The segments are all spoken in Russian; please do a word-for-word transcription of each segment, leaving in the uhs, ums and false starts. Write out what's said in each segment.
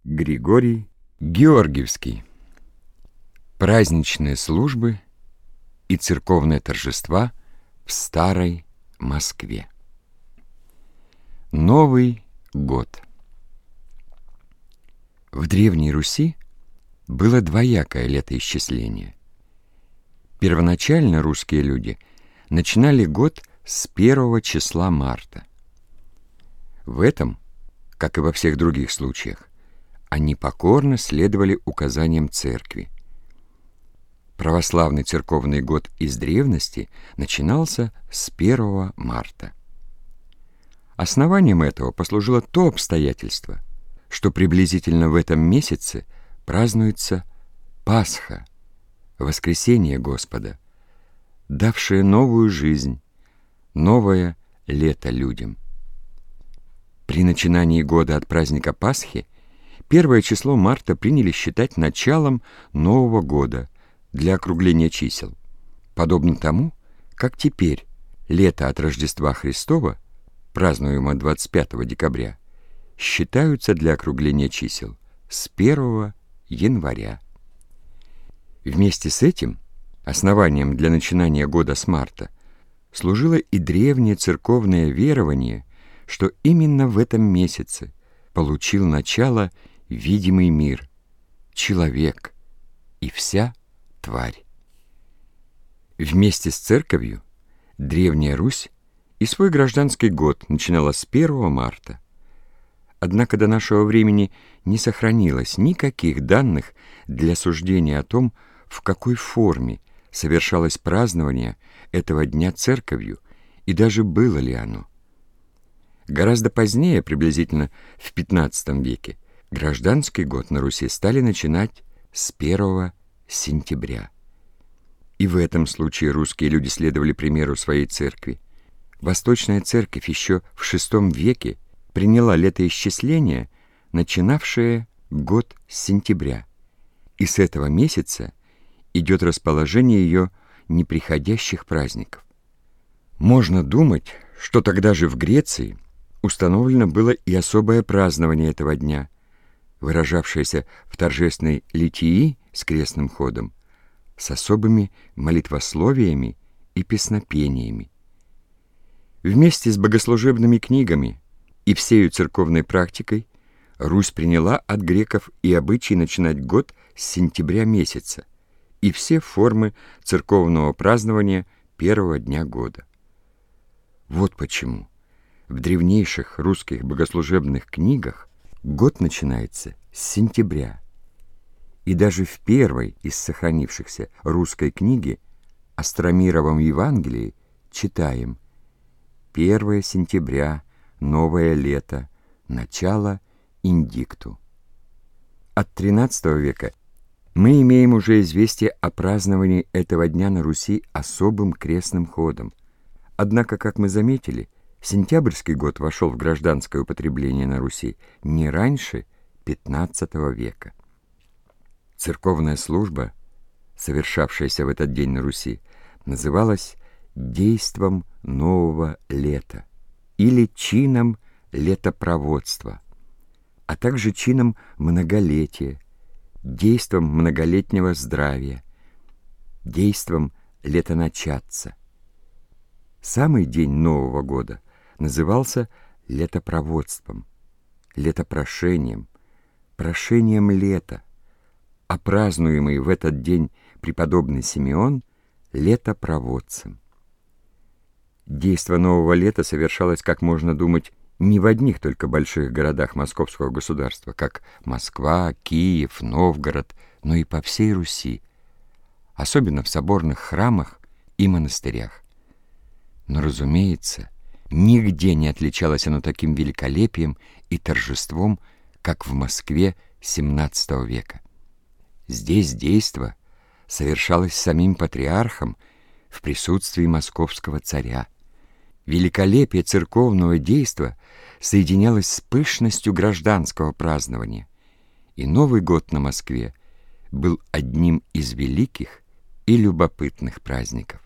Григорий Георгиевский. Праздничные службы и церковные торжества в Старой Москве. Новый год. В Древней Руси было двоякое летоисчисление. Первоначально русские люди начинали год с первого числа марта. В этом, как и во всех других случаях, они покорно следовали указаниям церкви. Православный церковный год из древности начинался с первого марта. Основанием этого послужило то обстоятельство, что приблизительно в этом месяце празднуется Пасха, воскресение Господа, давшее новую жизнь, новое лето людям. При начинании года от праздника Пасхи первое число марта приняли считать началом Нового года для округления чисел, подобно тому, как теперь лето от Рождества Христова, празднуемое двадцать пятого декабря, считаются для округления чисел с первого января. Вместе с этим основанием для начинания года с марта служило и древнее церковное верование, что именно в этом месяце получил начало видимый мир, человек и вся тварь. Вместе с церковью Древняя Русь и свой гражданский год начинала с первого марта. Однако до нашего времени не сохранилось никаких данных для суждения о том, в какой форме совершалось празднование этого дня церковью и даже было ли оно. Гораздо позднее, приблизительно в пятнадцатом веке, гражданский год на Руси стали начинать с первого сентября. И в этом случае русские люди следовали примеру своей церкви. Восточная церковь еще в шестом веке приняла летоисчисление, начинавшее год с сентября, и с этого месяца идет расположение ее неприходящих праздников. Можно думать, что тогда же в Греции установлено было и особое празднование этого дня, выражавшееся в торжественной литии с крестным ходом, с особыми молитвословиями и песнопениями. Вместе с богослужебными книгами и всею церковной практикой Русь приняла от греков и обычай начинать год с сентября месяца и все формы церковного празднования первого дня года. Вот почему в древнейших русских богослужебных книгах год начинается с сентября. И даже в первой из сохранившихся русской книги Остромировом Евангелии читаем: первое сентября, новое лето, начало индикту. От тринадцатого века мы имеем уже известие о праздновании этого дня на Руси особым крестным ходом. Однако, как мы заметили, сентябрьский год вошел в гражданское употребление на Руси не раньше пятнадцатого века. Церковная служба, совершавшаяся в этот день на Руси, называлась действом нового лета или чином летопроводства, а также чином многолетия, действом многолетнего здравия, действом летоначатца. Самый день Нового года назывался летопроводством, летопрошением, прошением лета, а празднуемый в этот день преподобный Симеон — летопроводцем. Действо нового лета совершалось, как можно думать, не в одних только больших городах московского государства, как Москва, Киев, Новгород, но и по всей Руси, особенно в соборных храмах и монастырях. Но, разумеется, нигде не отличалось оно таким великолепием и торжеством, как в Москве семнадцатого века. Здесь действо совершалось самим патриархом в присутствии московского царя. Великолепие церковного действа соединялось с пышностью гражданского празднования, и Новый год на Москве был одним из великих и любопытных праздников.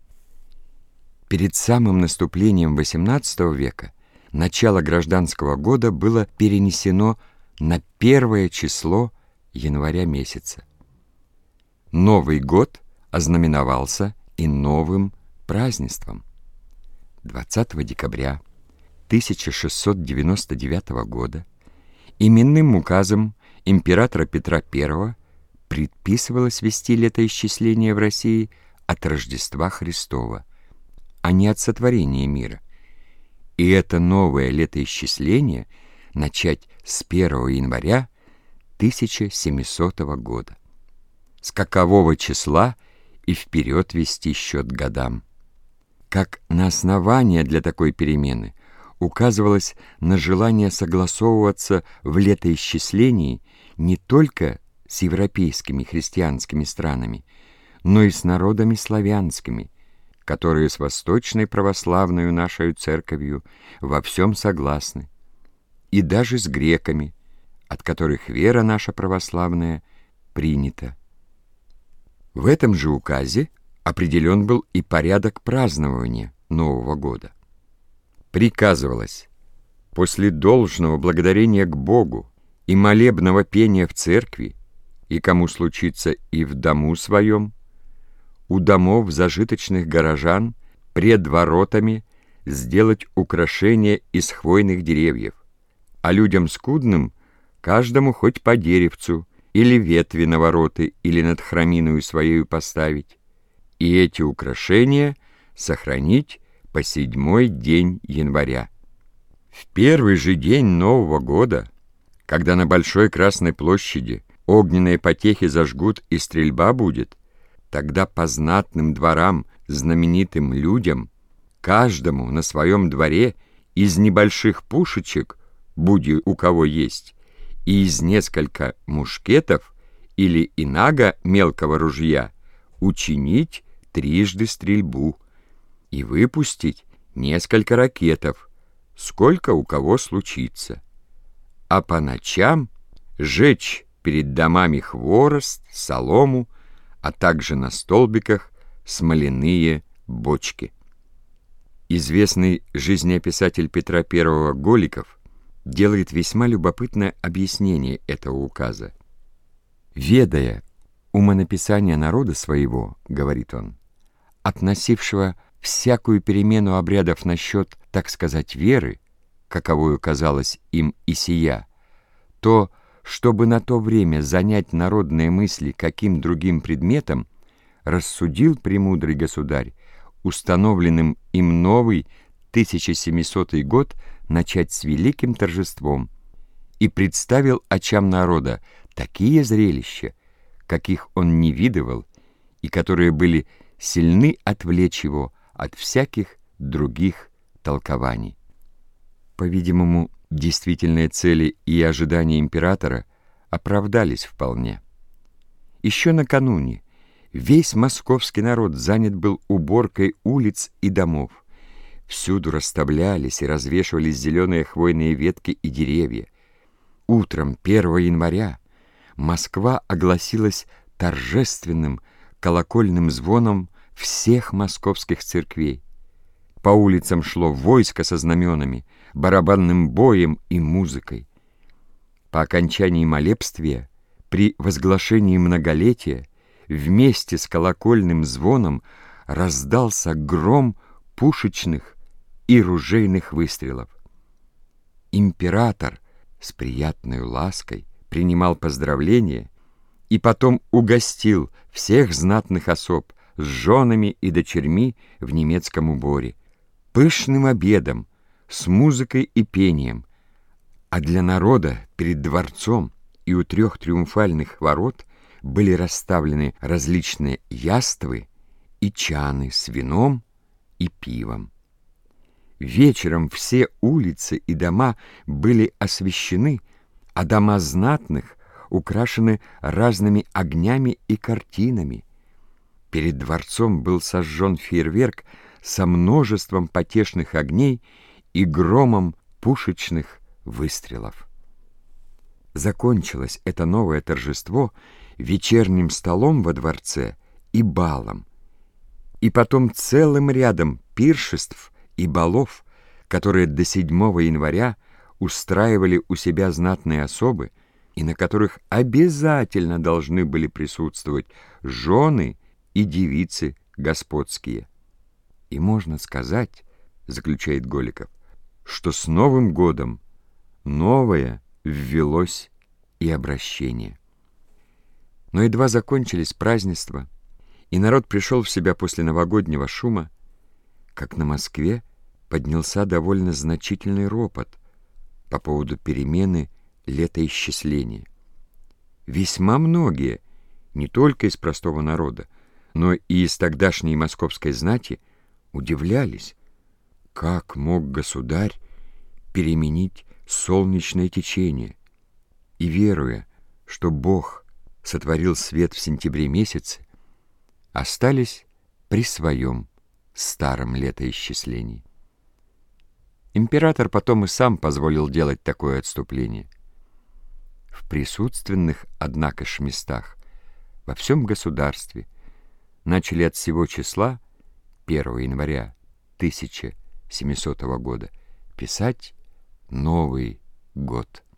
Перед самым наступлением восемнадцатого века начало гражданского года было перенесено на первое число января месяца. Новый год ознаменовался и новым празднеством. двадцатого декабря тысяча шестьсот девяносто девятого года именным указом императора Петра Первого предписывалось вести летоисчисление в России от Рождества Христова, а не от сотворения мира. И это новое летоисчисление начать с первого января тысяча семисотого года. С какового числа и вперед вести счет годам. Как на основание для такой перемены указывалось на желание согласовываться в летоисчислении не только с европейскими христианскими странами, но и с народами славянскими, которые с восточной православной нашей церковью во всем согласны, и даже с греками, от которых вера наша православная принята. В этом же указе определен был и порядок празднования Нового года. Приказывалось после должного благодарения к Богу и молебного пения в церкви, и кому случится и в дому своем, у домов зажиточных горожан пред воротами сделать украшения из хвойных деревьев, а людям скудным каждому хоть по деревцу или ветви на вороты или над храминою своею поставить, и эти украшения сохранить по седьмой день января. В первый же день Нового года, когда на Большой Красной площади огненные потехи зажгут и стрельба будет, тогда по знатным дворам, знаменитым людям, каждому на своем дворе из небольших пушечек, буди у кого есть, и из несколько мушкетов или инага мелкого ружья учинить трижды стрельбу и выпустить несколько ракетов, сколько у кого случится, а по ночам жечь перед домами хворост, солому, а также на столбиках смоляные бочки. Известный жизнеописатель Петра Первого Голиков делает весьма любопытное объяснение этого указа. «Ведая умонаписание народа своего, — говорит он, — относившего всякую перемену обрядов насчет, так сказать, веры, каковою казалось им и сия, то, чтобы на то время занять народные мысли каким другим предметом, рассудил премудрый государь установленным им новый тысяча семисотый год начать с великим торжеством и представил очам народа такие зрелища, каких он не видывал и которые были сильны отвлечь его от всяких других толкований». По-видимому, действительные цели и ожидания императора оправдались вполне. Еще накануне весь московский народ занят был уборкой улиц и домов. Всюду расставлялись и развешивались зеленые хвойные ветки и деревья. Утром первого января Москва огласилась торжественным колокольным звоном всех московских церквей. По улицам шло войско со знаменами, барабанным боем и музыкой. По окончании молебствия, при возглашении многолетия, вместе с колокольным звоном раздался гром пушечных и ружейных выстрелов. Император с приятной лаской принимал поздравления и потом угостил всех знатных особ с женами и дочерьми в немецком уборе, пышным обедом, с музыкой и пением, а для народа перед дворцом и у трех триумфальных ворот были расставлены различные яствы и чаны с вином и пивом. Вечером все улицы и дома были освещены, а дома знатных украшены разными огнями и картинами. Перед дворцом был сожжен фейерверк со множеством потешных огней и громом пушечных выстрелов. Закончилось это новое торжество вечерним столом во дворце и балом, и потом целым рядом пиршеств и балов, которые до седьмого января устраивали у себя знатные особы и на которых обязательно должны были присутствовать жены и девицы господские. И можно сказать, заключает Голиков, что с Новым годом новое ввелось и обращение. Но едва закончились празднества, и народ пришел в себя после новогоднего шума, как на Москве поднялся довольно значительный ропот по поводу перемены летоисчисления. Весьма многие, не только из простого народа, но и из тогдашней московской знати, удивлялись, как мог государь переменить солнечное течение, и, веруя, что Бог сотворил свет в сентябре месяце, остались при своем старом летоисчислении. Император потом и сам позволил делать такое отступление. В присутственных, однако ж, местах во всем государстве начали от сего числа первого января тысяча семисотого года писать Новый год.